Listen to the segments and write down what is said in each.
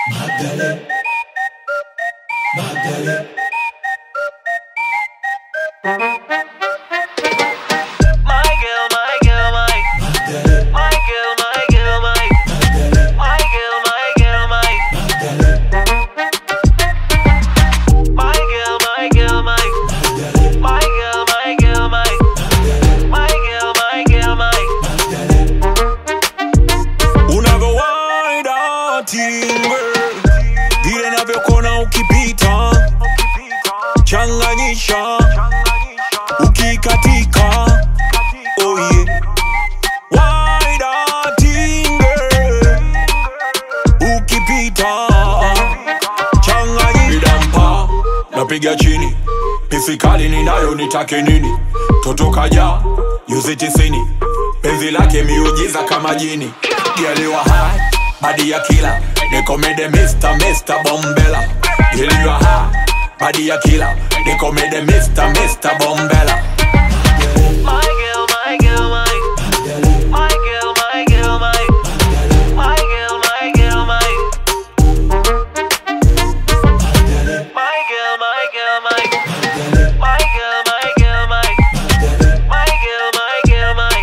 Magdalene, Magdalene. Vile navyokona ukipita, changanyisha, ukikatika, oh yeah. Wide tingle, ukipita, changanyisha. Midampa, napiga chini, pisikali ninayo nitake nini. Toto kaja, yuzi tisini, penzi lake miujiza kama jini. Geliwa high, body ya killer. They call me the Mr. Bombella. Girl, you are hot, body a killer. They call me the Mr. Bombella. My girl, my girl, my girl, my girl, my girl, my my girl, my girl, my my girl, my girl, my my girl, my girl, my my girl, my girl, my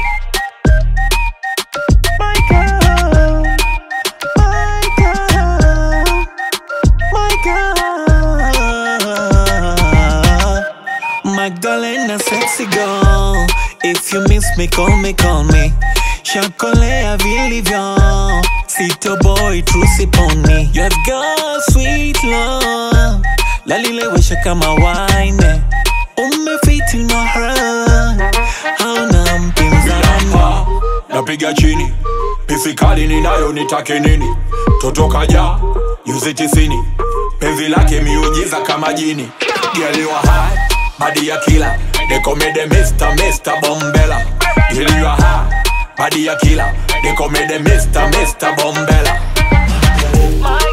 Magdalena, sexy girl. If you miss me, call me, call me. Shakolea vilivyo, sito boy, trusi pony. You have got sweet love, lalilewesha kama wine. Umefit in my heart, hauna mpinzani. Napiga chini, pisikali ninayo nitake nini. Toto kaja, yuzi tisini, penzi lake miujiza kama jini. Girl, you are hot, body a killer. They call me the Mr. Bombella. Girl, you are hot, body a killer. They call me the Mr. Bombella. my